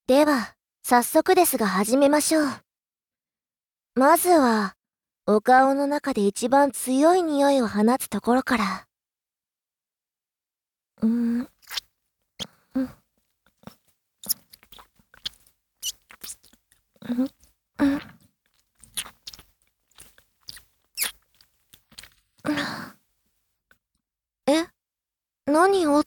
では、早速ですが始めましょう。まずは、お顔の中で一番強い匂いを放つところから。うん、うん、うん、うん。え、何をって、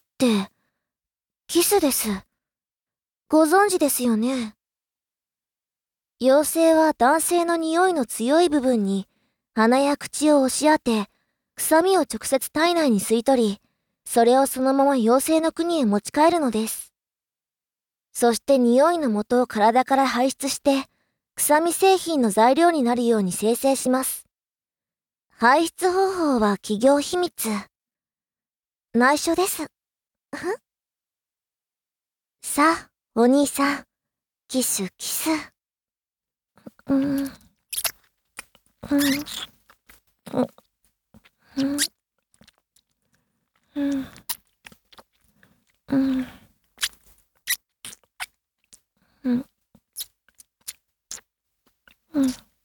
キスです。ご存知ですよね。妖精は男性の匂いの強い部分に鼻や口を押し当て、臭みを直接体内に吸い取り、それをそのまま妖精の国へ持ち帰るのです。そして匂いの元を体から排出して、臭み製品の材料になるように生成します。排出方法は企業秘密。内緒です。さあ、お兄さん、キスキス。うん、うん、うん、うん、うん、うん、うん、うん。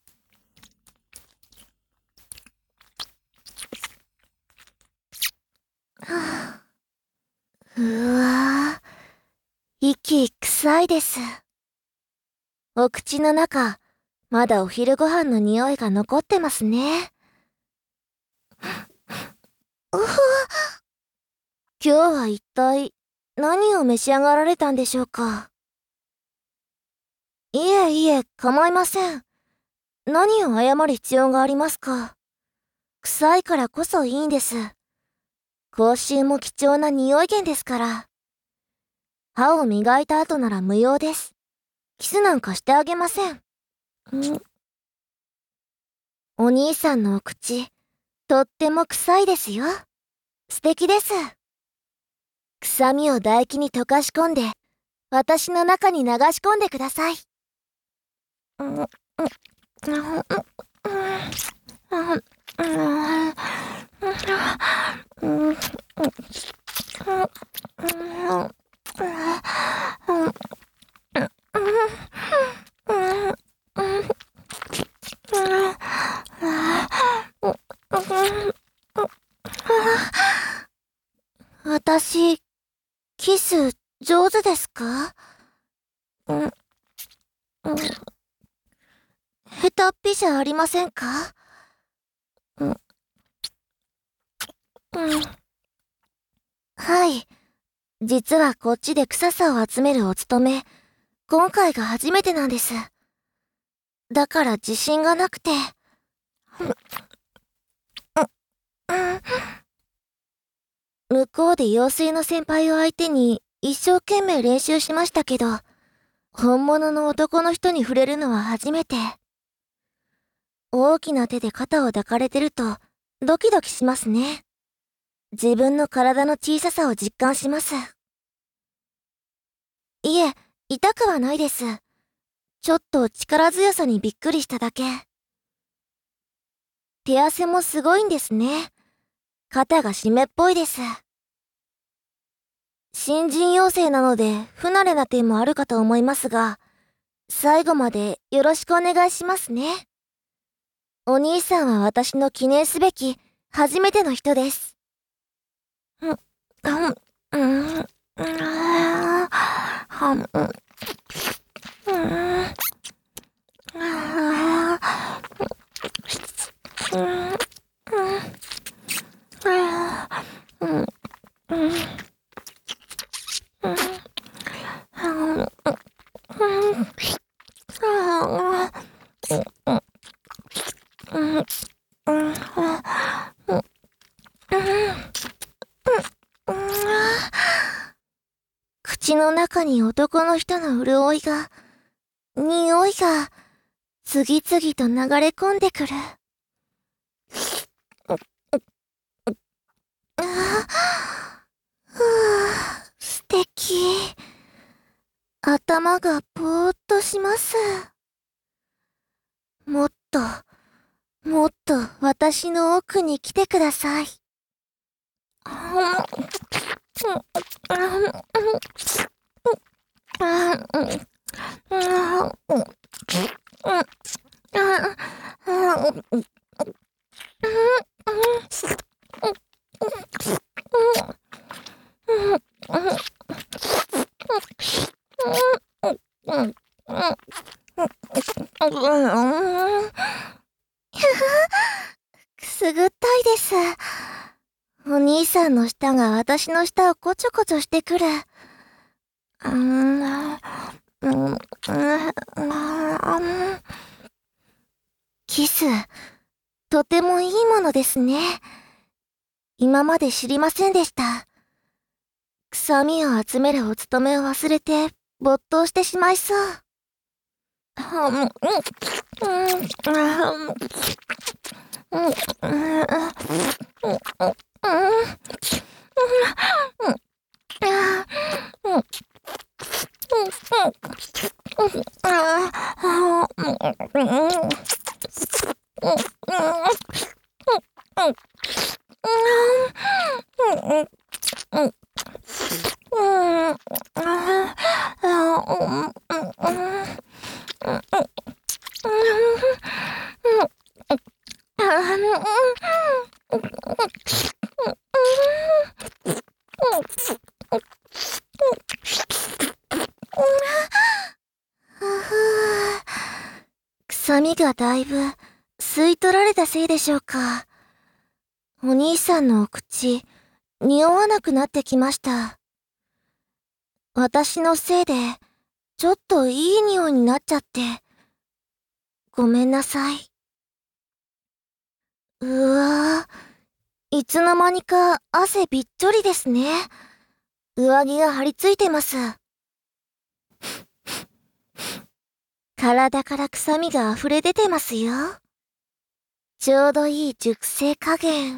はあ、うわぁ、息臭いです。お口の中、まだお昼ご飯の匂いが残ってますね。うふ、今日は一体何を召し上がられたんでしょうか。いえいえ、構いません。何を謝る必要がありますか。臭いからこそいいんです。口臭も貴重な匂い源ですから。歯を磨いた後なら無用です。キスなんかしてあげません。ん、お兄さんのお口、とっても臭いですよ。素敵です。臭みを唾液に溶かし込んで、私の中に流し込んでください。私、キス上手ですか？うん、うん、下手っぴじゃありませんか？うん、うん、はい。実はこっちで臭さを集めるお勤め、今回が初めてなんです。だから自信がなくて。向こうで妖精の先輩を相手に一生懸命練習しましたけど、本物の男の人に触れるのは初めて。大きな手で肩を抱かれてるとドキドキしますね。自分の体の小ささを実感します。いえ、痛くはないです。ちょっと力強さにびっくりしただけ。手汗もすごいんですね。肩が湿っぽいです。新人妖精なので不慣れな点もあるかと思いますが、最後までよろしくお願いしますね。お兄さんは私の記念すべき初めての人です。うん、うん、うん、うん、口の中に男の人の潤いが、匂いが、次々と流れ込んでくる。素敵。頭がぼーっとします。もっと、もっと私の奥に来てください。 くすぐったいです。お兄さんの舌が私の舌をこちょこちょしてくる。キス、とてもいいものですね。今まで知りませんでした。臭みを集めるお務めを忘れて没頭してしまいそう。臭みがだいぶ吸い取られたせいでしょうか。お兄さんのお口、匂わなくなってきました。私のせいで、ちょっといい匂いになっちゃって。ごめんなさい。うわぁ、いつの間にか汗びっちょりですね。上着が張り付いてます。体から臭みが溢れ出てますよ。ちょうどいい熟成加減。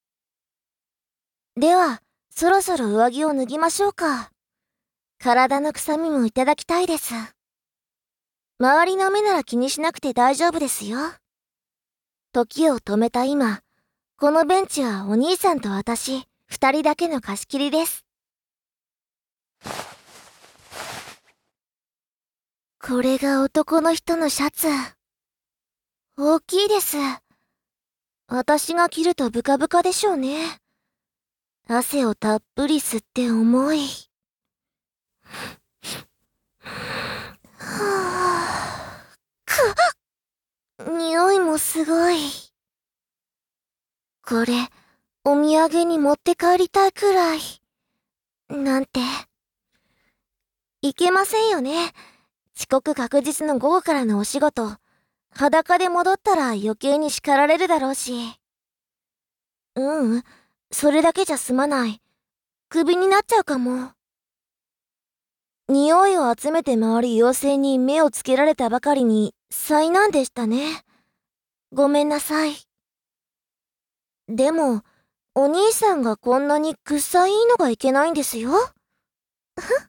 では、そろそろ上着を脱ぎましょうか。体の臭みもいただきたいです。周りの目なら気にしなくて大丈夫ですよ。時を止めた今、このベンチはお兄さんと私、二人だけの貸し切りです。これが男の人のシャツ。大きいです。私が着るとブカブカでしょうね。汗をたっぷり吸って重い。匂いもすごい。これ、お土産に持って帰りたいくらい。なんて。いけませんよね。遅刻確実の午後からのお仕事。裸で戻ったら余計に叱られるだろうし。それだけじゃ済まない。クビになっちゃうかも。匂いを集めて回る妖精に目をつけられたばかりに災難でしたね。ごめんなさい。でも、お兄さんがこんなに臭いのがいけないんですよ。